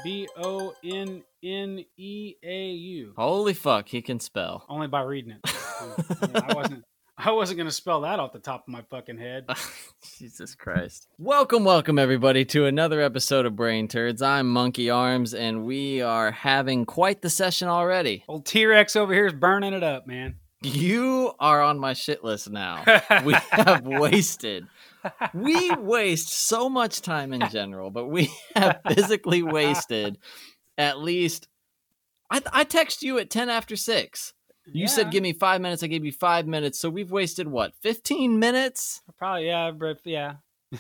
Bonneneau. Holy fuck, he can spell. Only by reading it. I wasn't gonna spell that off the top of my fucking head. Jesus Christ. Welcome everybody to another episode of Brain Turds. I'm Monkey Arms, and we are having quite the session already. Old T-Rex over here is burning it up, man. You are on my shit list now. We have wasted. We waste so much time in general, but we have physically wasted at least. I text you at 10 after 6. You said give me 5 minutes. I gave you 5 minutes. So we've wasted what, 15 minutes? Probably, yeah.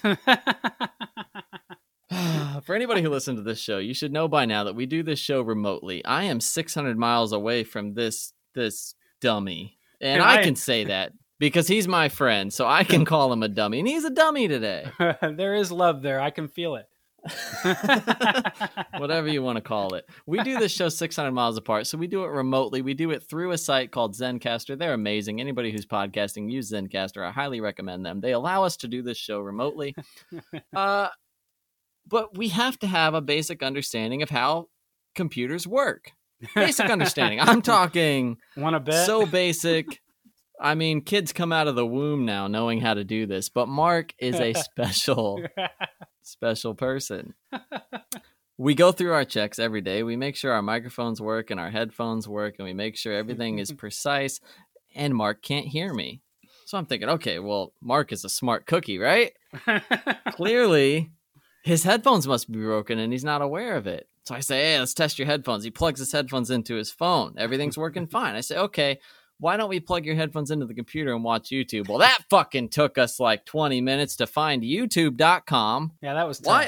For anybody who listened to this show, you should know by now that we do this show remotely. I am 600 miles away from this dummy. And I can say that because he's my friend, so I can call him a dummy. And he's a dummy today. There is love there. I can feel it. Whatever you want to call it. We do this show 600 miles apart, so we do it remotely. We do it through a site called Zencastr. They're amazing. Anybody who's podcasting, use Zencastr. I highly recommend them. They allow us to do this show remotely. But we have to have a basic understanding of how computers work. Basic understanding. I'm talking Wanna bet? So basic. I mean, kids come out of the womb now knowing how to do this, but Mark is a special person. We go through our checks every day. We make sure our microphones work and our headphones work, and we make sure everything is precise, and Mark can't hear me. So I'm thinking, okay, well, Mark is a smart cookie, right? Clearly, his headphones must be broken, and he's not aware of it. So I say, hey, let's test your headphones. He plugs his headphones into his phone. Everything's working fine. I say, okay, why don't we plug your headphones into the computer and watch YouTube? Well, that fucking took us like 20 minutes to find youtube.com. Yeah, that was tough.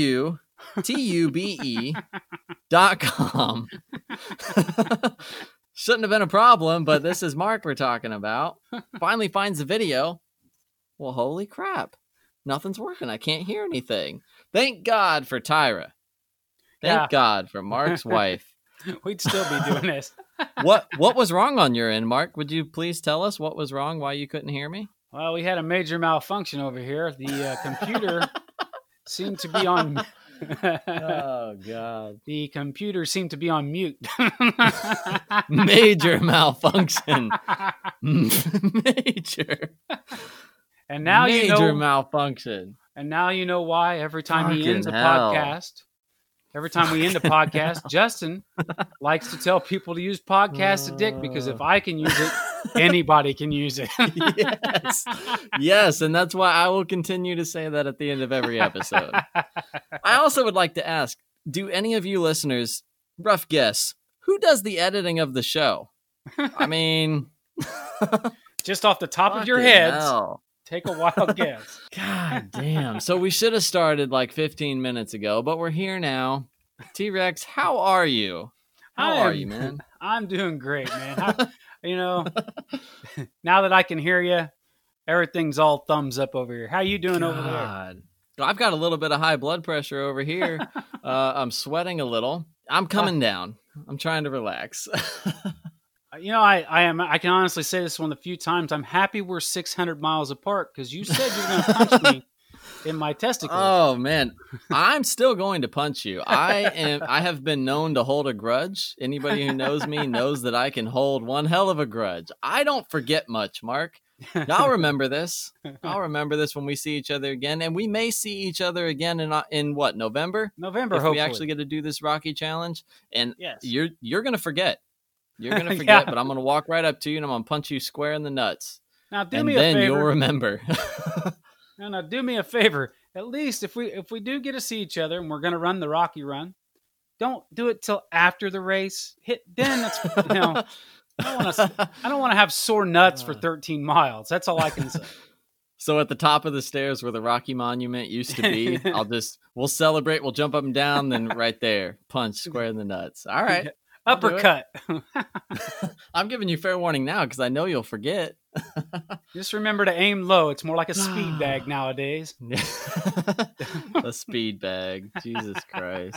youtube.com. Shouldn't have been a problem, but this is Mark we're talking about. Finally finds the video. Well, holy crap. Nothing's working. I can't hear anything. Thank God for Tyra. Thank God for Mark's wife. We'd still be doing this. What was wrong on your end, Mark? Would you please tell us what was wrong, why you couldn't hear me? Well, we had a major malfunction over here. The computer seemed to be on... Oh, God. The computer seemed to be on mute. Major malfunction. Major. And now Major malfunction. And now you know why every time he ends a hell. podcast... Every time we end a podcast, Justin likes to tell people to use Podcast Addict because if I can use it, anybody can use it. Yes, and that's why I will continue to say that at the end of every episode. I also would like to ask, do any of you listeners, rough guess, who does the editing of the show? I mean... Just off the top of your heads. Hell. Take a wild guess. God damn. So we should have started like 15 minutes ago, but we're here now. T-Rex, how are you? How are you, man? I'm doing great, man. Now that I can hear you, everything's all thumbs up over here. How you doing over there? I've got a little bit of high blood pressure over here. I'm sweating a little. I'm coming down. I'm trying to relax. I can honestly say this one of the few times I'm happy we're 600 miles apart because you said you were going to punch me in my testicles. Oh man, I'm still going to punch you. I have been known to hold a grudge. Anybody who knows me knows that I can hold one hell of a grudge. I don't forget much, Mark. I'll remember this. I'll remember this when we see each other again, and we may see each other again in what, November? November, if hopefully. We actually get to do this Rocky challenge, and yes. You're going to forget. You're going to forget, but I'm going to walk right up to you and I'm going to punch you square in the nuts. Now, do me a favor. And then you'll remember. No, do me a favor. At least if we do get to see each other and we're going to run the Rocky run, don't do it till after the race. That's, I don't want to have sore nuts for 13 miles. That's all I can say. So at the top of the stairs where the Rocky Monument used to be, we'll celebrate. We'll jump up and down. Then right there, punch square in the nuts. All right. Uppercut. I'm giving you fair warning now because I know you'll forget. Just remember to aim low. It's more like a speed bag nowadays. A speed bag. Jesus Christ.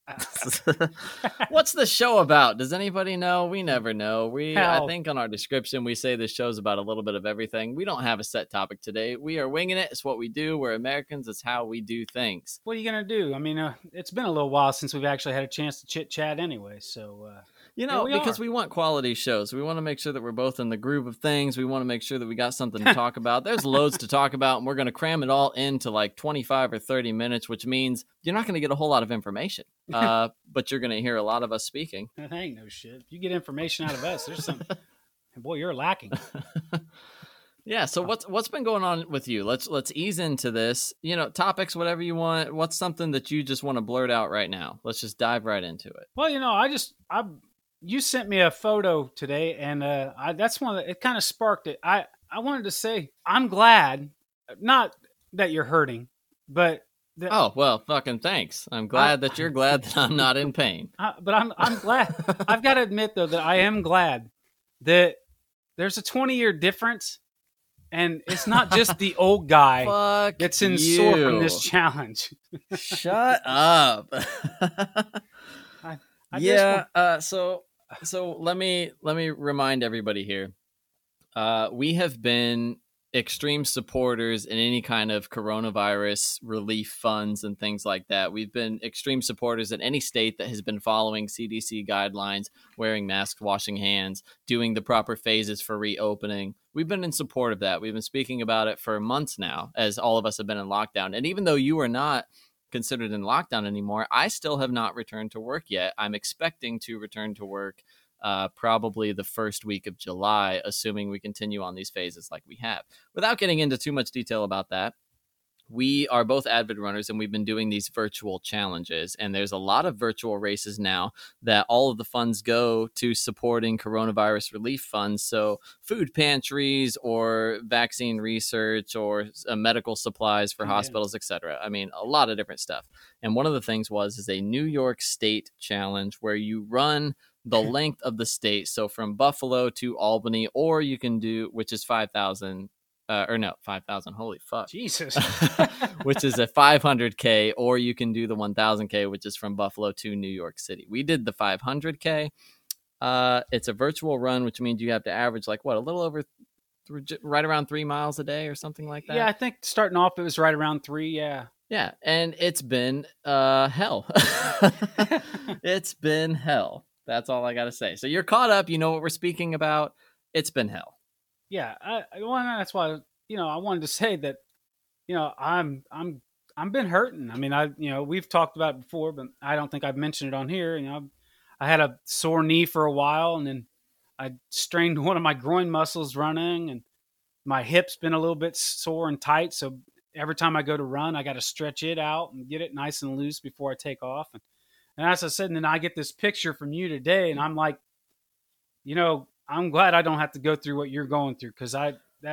What's the show about? Does anybody know? We never know. I Hell. think on our description we say this show's about a little bit of everything. We don't have a set topic today. We are winging it. It's what we do. We're Americans. It's how we do things. What are you gonna do? I mean, it's been a little while since we've actually had a chance to chit chat, anyway. So Because we want quality shows. We want to make sure that we're both in the groove of things. We want to make sure that we got something to talk about. There's loads to talk about, and we're going to cram it all into like 25 or 30 minutes, which means you're not going to get a whole lot of information, but you're going to hear a lot of us speaking. That ain't no shit. If you get information out of us, there's something. Boy, you're lacking. Yeah. So what's been going on with you? Let's ease into this. Topics, whatever you want. What's something that you just want to blurt out right now? Let's just dive right into it. Well, you sent me a photo today, and that's one that it kind of sparked it. I wanted to say I'm glad, not that you're hurting, but oh well, fucking thanks. I'm glad that you're glad that I'm not in pain. But I'm glad. I've got to admit though that I am glad that there's a 20-year difference, and it's not just the old guy that's in sore from this challenge. Shut up. So let me remind everybody here. We have been extreme supporters in any kind of coronavirus relief funds and things like that. We've been extreme supporters in any state that has been following CDC guidelines, wearing masks, washing hands, doing the proper phases for reopening. We've been in support of that. We've been speaking about it for months now, as all of us have been in lockdown. And even though you are not considered in lockdown anymore, I still have not returned to work yet. I'm expecting to return to work probably the first week of July, assuming we continue on these phases like we have. Without getting into too much detail about that, we are both avid runners, and we've been doing these virtual challenges. And there's a lot of virtual races now that all of the funds go to supporting coronavirus relief funds. So food pantries or vaccine research or medical supplies for hospitals, etc. I mean, a lot of different stuff. And one of the things is a New York State challenge where you run the length of the state. So from Buffalo to Albany, or you can do, which is 5,000. 5,000. Holy fuck. Jesus. Which is a 500K, or you can do the 1,000K, which is from Buffalo to New York City. We did the 500K. It's a virtual run, which means you have to average a little over, right around 3 miles a day or something like that. Yeah, I think starting off it was right around 3. Yeah. Yeah, and it's been hell. It's been hell. That's all I got to say. So you're caught up. You know what we're speaking about. It's been hell. Yeah, that's why I wanted to say that I'm been hurting. I mean, we've talked about it before, but I don't think I've mentioned it on here. I had a sore knee for a while, and then I strained one of my groin muscles running, and my hip's been a little bit sore and tight. So every time I go to run, I got to stretch it out and get it nice and loose before I take off. And as I said, and then I get this picture from you today, and I'm like, I'm glad I don't have to go through what you're going through, because fuck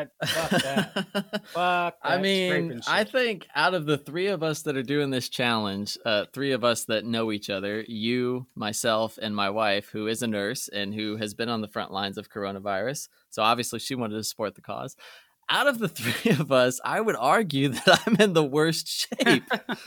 that. Fuck that. I mean, I think out of the 3 of us that are doing this challenge, 3 of us that know each other, you, myself, and my wife, who is a nurse and who has been on the front lines of coronavirus. So obviously she wanted to support the cause. Out of the 3 of us, I would argue that I'm in the worst shape.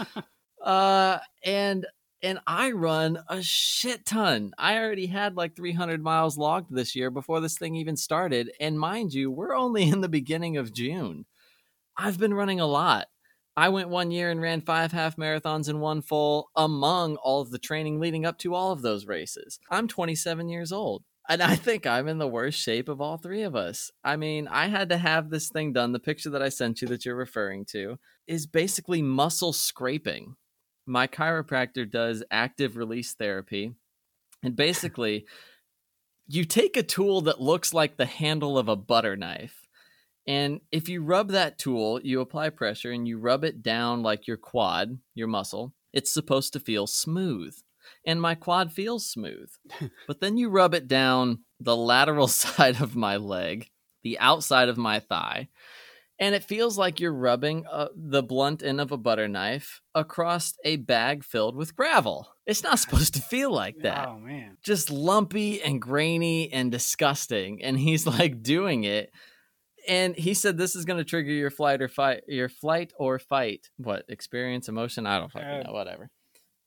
And I run a shit ton. I already had like 300 miles logged this year before this thing even started. And mind you, we're only in the beginning of June. I've been running a lot. I went one year and ran 5 half marathons and 1 full among all of the training leading up to all of those races. I'm 27 years old. And I think I'm in the worst shape of all 3 of us. I mean, I had to have this thing done. The picture that I sent you that you're referring to is basically muscle scraping. My chiropractor does active release therapy. And basically, you take a tool that looks like the handle of a butter knife. And if you rub that tool, you apply pressure and you rub it down like your quad, your muscle, it's supposed to feel smooth. And my quad feels smooth. But then you rub it down the lateral side of my leg, the outside of my thigh, and it feels like you're rubbing the blunt end of a butter knife across a bag filled with gravel. It's not supposed to feel like that. Oh, man. Just lumpy and grainy and disgusting. And he's like doing it. And he said this is going to trigger your flight or fight. What? Experience, emotion? I don't fucking know. Whatever.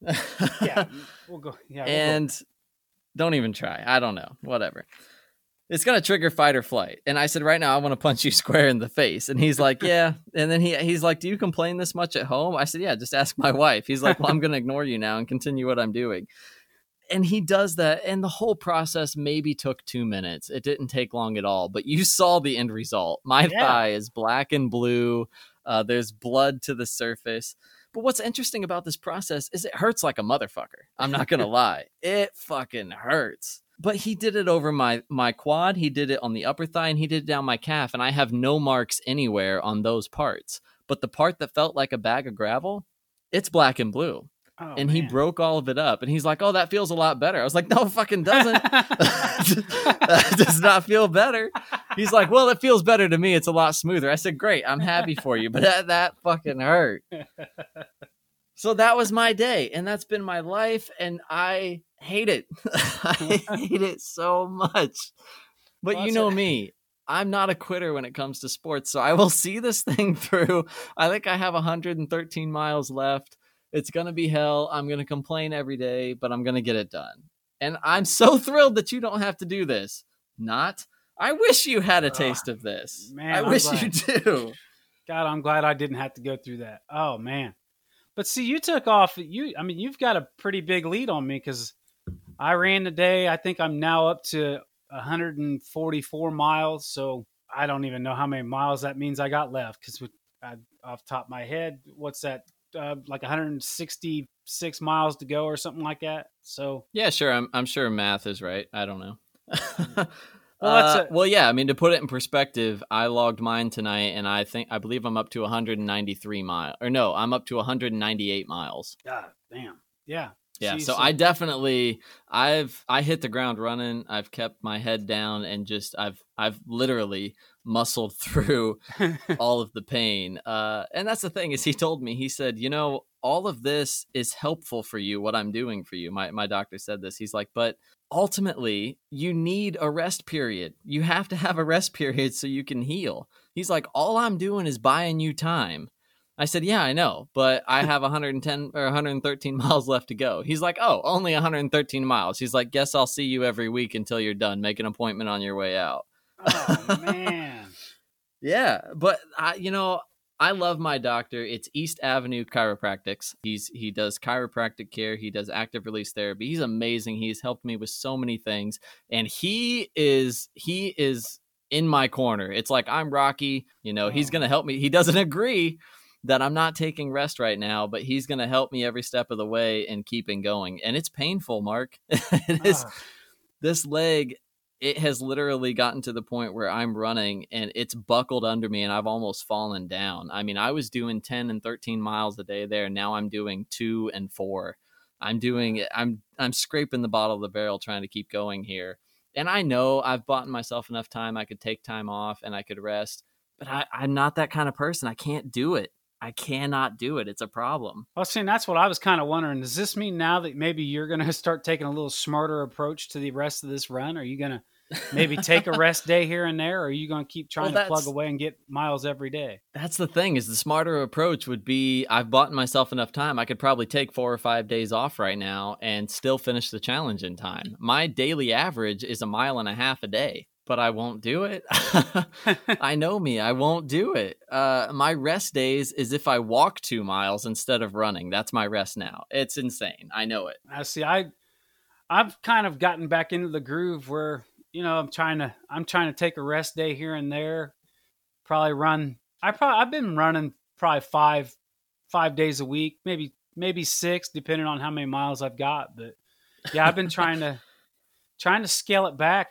Yeah, we'll go. Yeah, we'll go. And don't even try. I don't know. Whatever. It's going to trigger fight or flight. And I said, right now, I want to punch you square in the face. And he's like, yeah. And then he's like, do you complain this much at home? I said, yeah, just ask my wife. He's like, well, I'm going to ignore you now and continue what I'm doing. And he does that. And the whole process maybe took 2 minutes. It didn't take long at all. But you saw the end result. My thigh is black and blue. There's blood to the surface. But what's interesting about this process is it hurts like a motherfucker. I'm not going to lie. It fucking hurts. But he did it over my quad. He did it on the upper thigh, and he did it down my calf. And I have no marks anywhere on those parts. But the part that felt like a bag of gravel, it's black and blue. Oh, and he broke all of it up. And he's like, oh, that feels a lot better. I was like, no, it fucking doesn't. That does not feel better. He's like, well, it feels better to me. It's a lot smoother. I said, great. I'm happy for you. But that fucking hurt. So that was my day. And that's been my life. And I hate it. I hate it so much. But well, you know me. I'm not a quitter when it comes to sports. So I will see this thing through. I think I have 113 miles left. It's going to be hell. I'm going to complain every day, but I'm going to get it done. And I'm so thrilled that you don't have to do this. Not. I wish you had a taste of this. Man, I wish you do. God, I'm glad I didn't have to go through that. Oh, man. But see, you took off. You've got a pretty big lead on me because I ran today. I think I'm now up to 144 miles. So I don't even know how many miles that means I got left because off the top of my head, what's that? Like 166 miles to go or something like that. So yeah, sure. I'm sure math is right. I don't know. Well, yeah. I mean, to put it in perspective, I logged mine tonight, and I believe I'm up to 193 miles. Or no, I'm up to 198 miles. God damn. Yeah. Yeah. So I definitely I hit the ground running. I've kept my head down and just I've literally muscled through all of the pain. And that's the thing is he told me, he said, all of this is helpful for you, what I'm doing for you. My doctor said this. He's like, but ultimately you need a rest period. You have to have a rest period so you can heal. He's like, all I'm doing is buying you time. I said, yeah, I know, but I have 110 or 113 miles left to go. He's like, oh, only 113 miles. He's like, guess I'll see you every week until you're done. Make an appointment on your way out. Oh, man. Yeah, but I love my doctor. It's East Avenue Chiropractics. He does chiropractic care. He does active release therapy. He's amazing. He's helped me with so many things, and he is in my corner. It's like I'm Rocky. He's going to help me. He doesn't agree that I'm not taking rest right now, but he's going to help me every step of the way and keeping going. And it's painful, Mark. It is. This leg, it has literally gotten to the point where I'm running and it's buckled under me and I've almost fallen down. I mean, I was doing 10 and 13 miles a day there. Now I'm doing 2 and 4. I'm scraping the bottom of the barrel trying to keep going here. And I know I've bought myself enough time. I could take time off and I could rest, but I'm not that kind of person. I can't do it. I cannot do it. It's a problem. Well, see, that's what I was kind of wondering. Does this mean now that maybe you're going to start taking a little smarter approach to the rest of this run? Are you going to maybe take a rest day here and there? Or are you going to keep trying to plug away and get miles every day? That's the thing is the smarter approach would be I've bought myself enough time. I could probably take 4 or 5 days off right now and still finish the challenge in time. My daily average is 1.5 miles a day. But I won't do it. I know me. I won't do it. My rest days is if I walk 2 miles instead of running. That's my rest now. It's insane. I know it. I see. I've kind of gotten back into the groove where, I'm trying to take a rest day here and there. Probably run. I've been running probably five days a week, maybe 6, depending on how many miles I've got. But yeah, I've been trying to scale it back.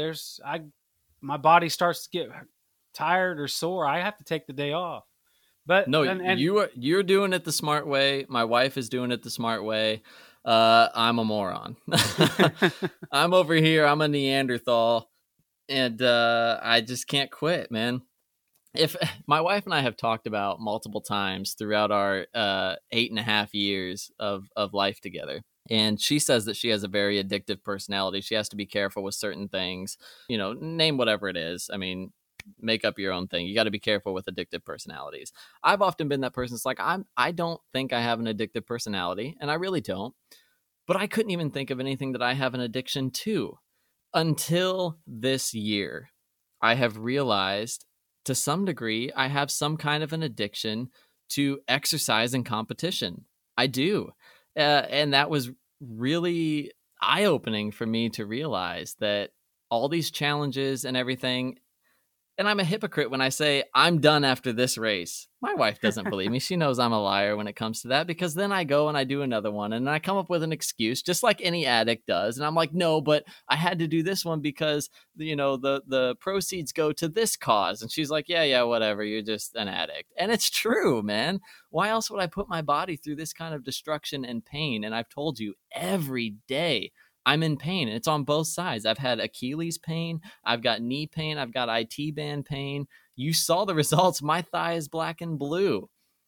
My body starts to get tired or sore. I have to take the day off. But no, you're doing it the smart way. My wife is doing it the smart way. I'm a moron. I'm over here. I'm a Neanderthal, and I just can't quit, man. If my wife and I have talked about multiple times throughout our 8.5 years of life together. And she says that she has a very addictive personality. She has to be careful with certain things, name whatever it is. I mean, make up your own thing. You got to be careful with addictive personalities. I've often been that person that's like, I don't think I have an addictive personality, and I really don't. But I couldn't even think of anything that I have an addiction to until this year. I have realized to some degree I have some kind of an addiction to exercise and competition. I do. And that was really eye-opening for me to realize that all these challenges and everything, and I'm a hypocrite when I say I'm done after this race. My wife doesn't believe me. She knows I'm a liar when it comes to that, because then I go and I do another one and I come up with an excuse just like any addict does. And I'm like, no, but I had to do this one because, the proceeds go to this cause. And she's like, yeah, whatever. You're just an addict. And it's true, man. Why else would I put my body through this kind of destruction and pain? And I've told you every day I'm in pain, and it's on both sides. I've had Achilles pain. I've got knee pain. I've got IT band pain. You saw the results. My thigh is black and blue.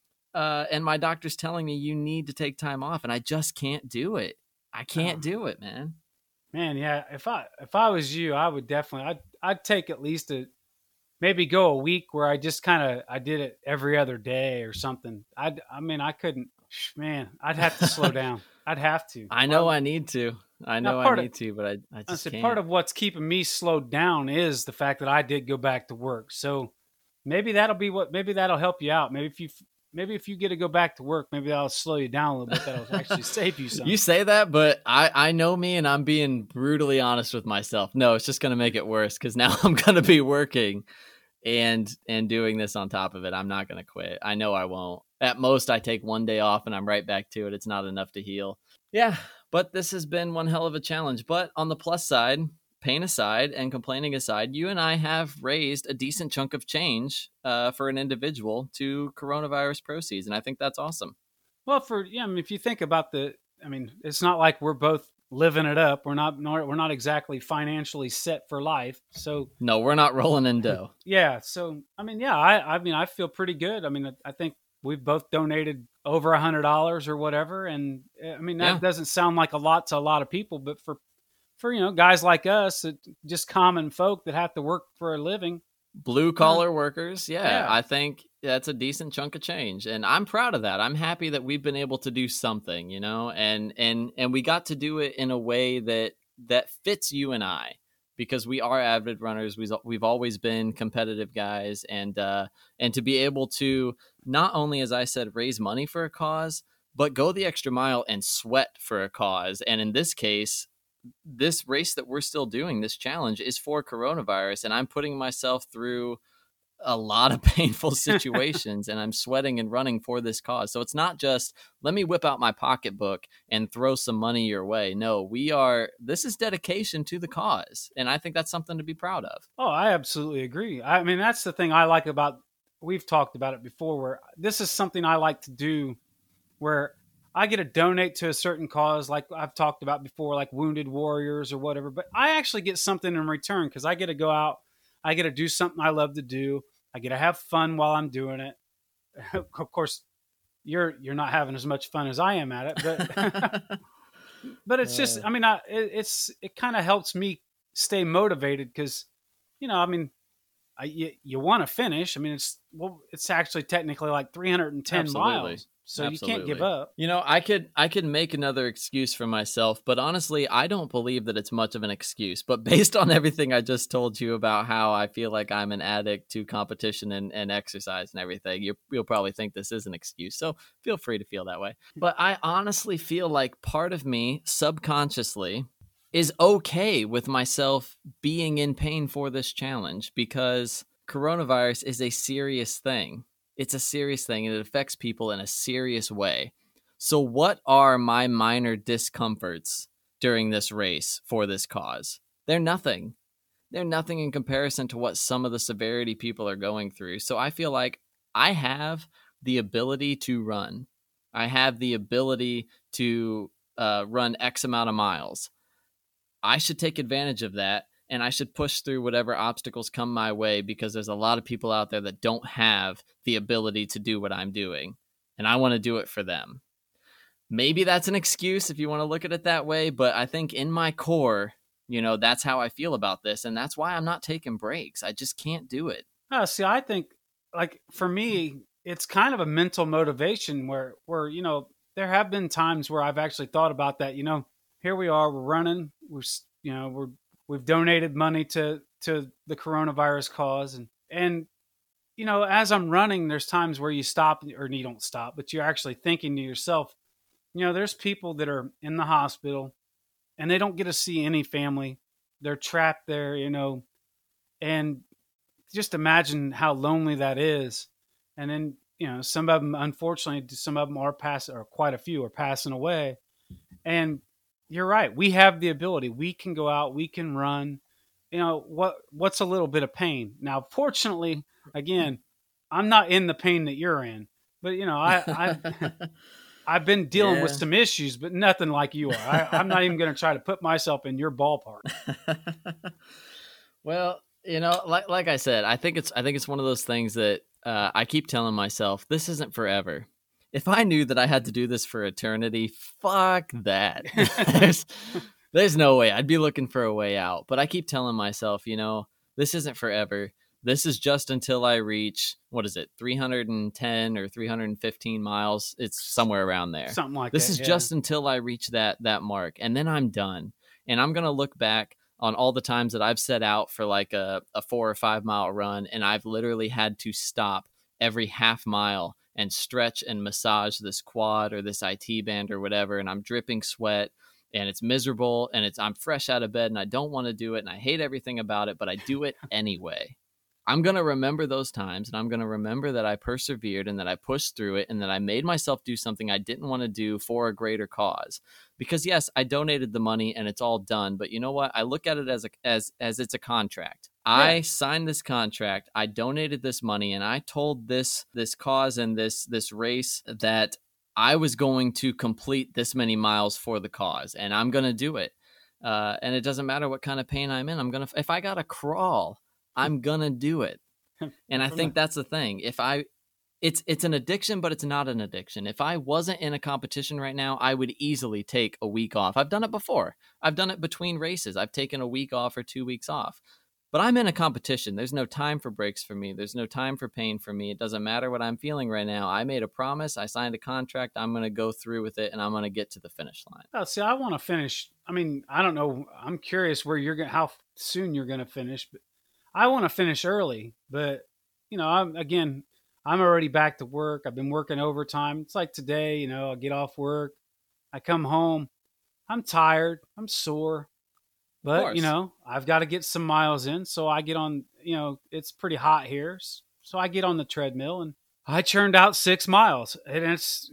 And my doctor's telling me you need to take time off, and I just can't do it. I can't do it, man. Man, yeah. If I was you, I would definitely. I'd take at least maybe go a week where I just I did it every other day or something. I couldn't. Man, I'd have to slow down. I'd have to. I know I need to. I need to, but I just can't. Part of what's keeping me slowed down is the fact that I did go back to work. So maybe that'll help you out. Maybe if you get to go back to work, maybe that'll slow you down a little bit. That'll actually save you something. You say that, but I know me, and I'm being brutally honest with myself. No, it's just going to make it worse, because now I'm going to be working and doing this on top of it. I'm not going to quit. I know I won't. At most, I take one day off and I'm right back to it. It's not enough to heal. Yeah, but this has been one hell of a challenge. But on the plus side, pain aside and complaining aside, you and I have raised a decent chunk of change for an individual to coronavirus proceeds. And I think that's awesome. Well, if you think about it's not like we're both living it up. We're not exactly financially set for life. So no, we're not rolling in dough. Yeah. So, I feel pretty good. I think we've both donated over $100 or whatever. And that doesn't sound like a lot to a lot of people, but for guys like us, just common folk that have to work for a living, blue collar workers. Yeah, I think that's a decent chunk of change. And I'm proud of that. I'm happy that we've been able to do something, and we got to do it in a way that fits you and I, because we are avid runners. We've always been competitive guys, and to be able to not only, as I said, raise money for a cause, but go the extra mile and sweat for a cause. And in this case, this race that we're still doing, this challenge, is for coronavirus, and I'm putting myself through a lot of painful situations and I'm sweating and running for this cause. So it's not just, let me whip out my pocketbook and throw some money your way. No, this is dedication to the cause. And I think that's something to be proud of. Oh, I absolutely agree. That's the thing I like about, we've talked about it before, where this is something I like to do where I get to donate to a certain cause, like I've talked about before, like Wounded Warriors or whatever, but I actually get something in return, because I get to go out, I get to do something I love to do. I get to have fun while I'm doing it. Of course, you're not having as much fun as I am at it, but but it's just, it kind of helps me stay motivated, because you want to finish. It's actually technically like 310 Absolutely. Miles. So Absolutely. You can't give up. I could make another excuse for myself, but honestly, I don't believe that it's much of an excuse. But based on everything I just told you about how I feel like I'm an addict to competition and exercise and everything, you'll probably think this is an excuse. So feel free to feel that way. But I honestly feel like part of me subconsciously is okay with myself being in pain for this challenge, because coronavirus is a serious thing. It's a serious thing, and it affects people in a serious way. So what are my minor discomforts during this race for this cause? They're nothing. They're nothing in comparison to what some of the severity people are going through. So I feel like I have the ability to run. I have the ability to run X amount of miles. I should take advantage of that. And I should push through whatever obstacles come my way, because there's a lot of people out there that don't have the ability to do what I'm doing. And I want to do it for them. Maybe that's an excuse if you want to look at it that way. But I think in my core, That's how I feel about this. And that's why I'm not taking breaks. I just can't do it. See, I think like for me, it's kind of a mental motivation where there have been times where I've actually thought about that. Here we are, we're running, we've donated money to the coronavirus cause, and as I'm running, there's times where you stop, or you don't stop, but you're actually thinking to yourself, there's people that are in the hospital and they don't get to see any family. They're trapped there, and just imagine how lonely that is. And then, some of them, unfortunately, some of them are passing, or quite a few are passing away. And you're right. We have the ability. We can go out, we can run. What's a little bit of pain? Now, fortunately, again, I'm not in the pain that you're in, but I've been dealing with some issues, but nothing like you are. I'm not even going to try to put myself in your ballpark. Well, like I said, I think it's one of those things that I keep telling myself, this isn't forever. If I knew that I had to do this for eternity, fuck that. There's no way. I'd be looking for a way out. But I keep telling myself, this isn't forever. This is just until I reach, 310 or 315 miles. It's somewhere around there. Something like this that. This is just until I reach that mark. And then I'm done. And I'm going to look back on all the times that I've set out for like a 4 or 5 mile run. And I've literally had to stop every half mile and stretch and massage this quad or this IT band or whatever. And I'm dripping sweat. And it's miserable, and I'm fresh out of bed, and I don't want to do it, and I hate everything about it, but I do it anyway. I'm going to remember those times, and I'm going to remember that I persevered and that I pushed through it and that I made myself do something I didn't want to do for a greater cause. Because yes, I donated the money and it's all done, but you know what? I look at it as it's a contract. Yeah. I signed this contract, I donated this money, and I told this cause and this race that I was going to complete this many miles for the cause, and I'm going to do it. And it doesn't matter what kind of pain I'm in. If I got to crawl, I'm going to do it. And I think that's the thing. It's an addiction, but it's not an addiction. If I wasn't in a competition right now, I would easily take a week off. I've done it before. I've done it between races. I've taken a week off or 2 weeks off. But I'm in a competition. There's no time for breaks for me. There's no time for pain for me. It doesn't matter what I'm feeling right now. I made a promise. I signed a contract. I'm going to go through with it, and I'm going to get to the finish line. Oh, see, I want to finish. I mean, I don't know. I'm curious how soon you're going to finish. But I want to finish early. But, I'm already back to work. I've been working overtime. It's like today, I get off work. I come home. I'm tired. I'm sore. But, I've got to get some miles in. So I get on, it's pretty hot here. So I get on the treadmill and I churned out 6 miles. And it's,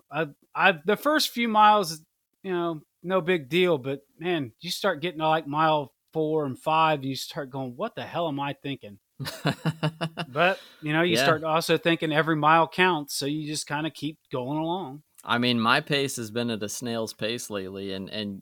the first few miles, no big deal. But man, you start getting to like mile 4 and 5, and you start going, what the hell am I thinking? But, you start also thinking every mile counts. So you just kind of keep going along. I mean, my pace has been at a snail's pace lately. And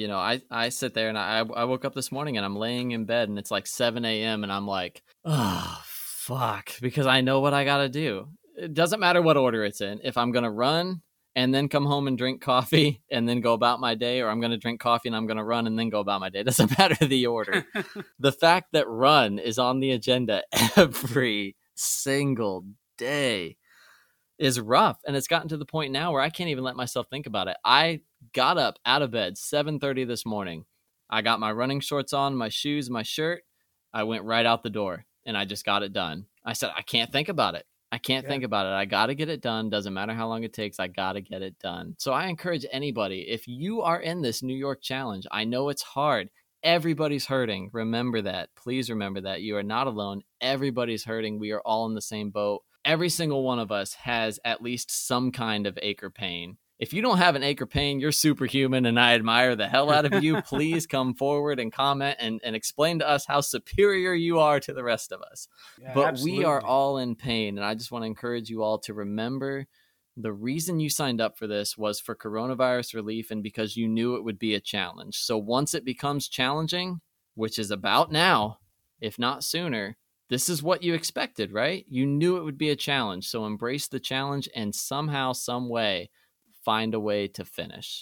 I sit there and I woke up this morning and I'm laying in bed and it's like 7 a.m. and I'm like, oh, fuck, because I know what I got to do. It doesn't matter what order it's in. If I'm going to run and then come home and drink coffee and then go about my day, or I'm going to drink coffee and I'm going to run and then go about my day. It doesn't matter the order. The fact that run is on the agenda every single day is rough. And it's gotten to the point now where I can't even let myself think about it. I got up out of bed 7:30 this morning. I got my running shorts on, my shoes, my shirt. I went right out the door and I just got it done. I said, I can't think about it. I can't think about it. I got to get it done. Doesn't matter how long it takes. I got to get it done. So I encourage anybody, if you are in this New York Challenge, I know it's hard. Everybody's hurting. Remember that. Please remember that. You are not alone. Everybody's hurting. We are all in the same boat. Every single one of us has at least some kind of ache or pain. If you don't have an ache or pain, you're superhuman, and I admire the hell out of you. Please come forward and comment and explain to us how superior you are to the rest of us. Yeah, but absolutely. We are all in pain, and I just want to encourage you all to remember the reason you signed up for this was for coronavirus relief and because you knew it would be a challenge. So once it becomes challenging, which is about now, if not sooner, this is what you expected, right? You knew it would be a challenge. So embrace the challenge and somehow, some way, find a way to finish.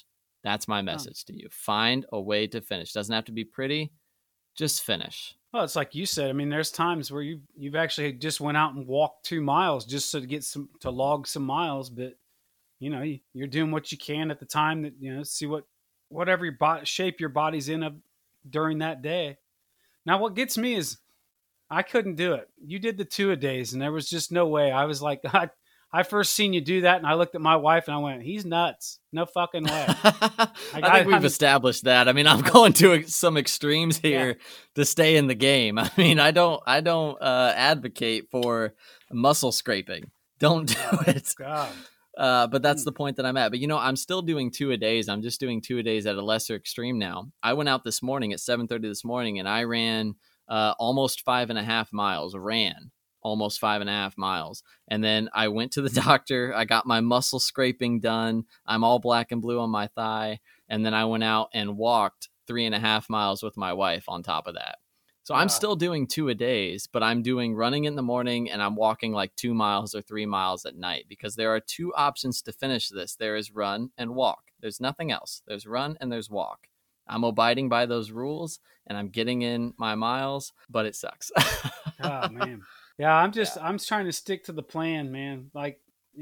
That's my message to you. Find a way to finish. Doesn't have to be pretty. Just finish. Well, it's like you said. I mean, there's times where you've actually just went out and walked 2 miles just to get to log some miles, but you're doing what you can at the time that see whatever shape your body's in during that day. Now, what gets me is I couldn't do it. You did the 2-a-days, and there was just no way. I was like, I first seen you do that, and I looked at my wife, and I went, "He's nuts. No fucking way." I think we've established that. I mean, I'm going to some extremes here to stay in the game. I mean, I don't advocate for muscle scraping. Don't do it. God. But that's the point that I'm at. But I'm still doing 2-a-days. I'm just doing 2-a-days at a lesser extreme now. I went out this morning at 7:30 this morning, and I ran almost 5.5 miles. Almost 5.5 miles. And then I went to the doctor. I got my muscle scraping done. I'm all black and blue on my thigh. And then I went out and walked 3.5 miles with my wife on top of that. So I'm still doing 2-a-days, but I'm doing running in the morning and I'm walking like 2 miles or 3 miles at night, because there are 2 options to finish this. There is run and walk. There's nothing else. There's run and there's walk. I'm abiding by those rules and I'm getting in my miles, but it sucks. Oh, man. Yeah, I'm trying to stick to the plan, man. Like,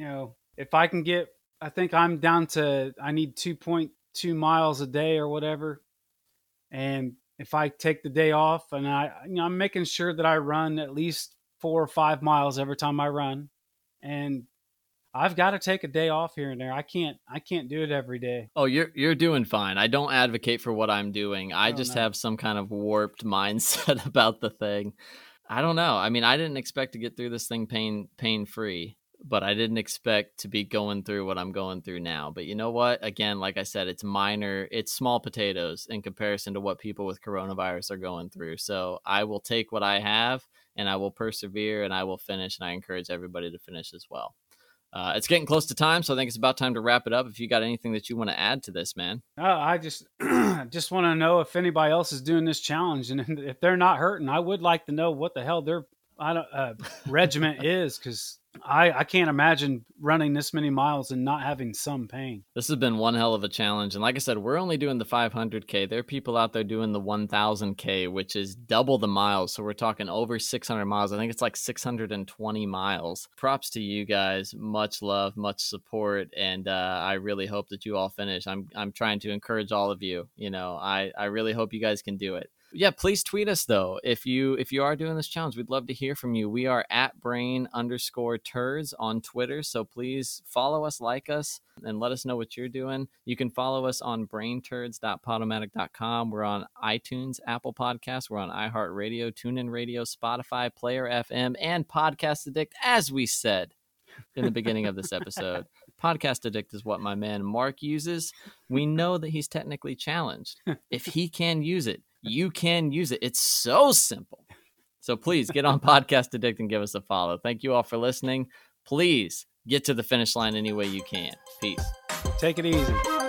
if I can I think I'm down to, I need 2.2 miles a day or whatever. And if I take the day off and I'm making sure that I run at least 4 or 5 miles every time I run. And I've got to take a day off here and there. I can't do it every day. Oh, you're doing fine. I don't advocate for what I'm doing. I just have some kind of warped mindset about the thing. I don't know. I mean, I didn't expect to get through this thing pain-free, but I didn't expect to be going through what I'm going through now. But you know what? Again, like I said, it's minor. It's small potatoes in comparison to what people with coronavirus are going through. So I will take what I have and I will persevere and I will finish. And I encourage everybody to finish as well. It's getting close to time, so I think it's about time to wrap it up. If you got anything that you want to add to this, man. I just want to know if anybody else is doing this challenge, and if they're not hurting, I would like to know what the hell their regiment is, because I can't imagine running this many miles and not having some pain. This has been one hell of a challenge. And like I said, we're only doing the 500K. There are people out there doing the 1000K, which is double the miles. So we're talking over 600 miles. I think it's like 620 miles. Props to you guys. Much love, much support. And I really hope that you all finish. I'm trying to encourage all of you. I really hope you guys can do it. Yeah, please tweet us though. If you are doing this challenge, we'd love to hear from you. We are at brain_turds on Twitter. So please follow us, like us, and let us know what you're doing. You can follow us on brainturds.podomatic.com. We're on iTunes, Apple Podcasts. We're on iHeartRadio, TuneIn Radio, Spotify, Player FM, and Podcast Addict, as we said in the beginning of this episode. Podcast Addict is what my man Mark uses. We know that he's technically challenged. If he can use it, you can use it. It's so simple. So please get on Podcast Addict and give us a follow. Thank you all for listening. Please get to the finish line any way you can. Peace. Take it easy.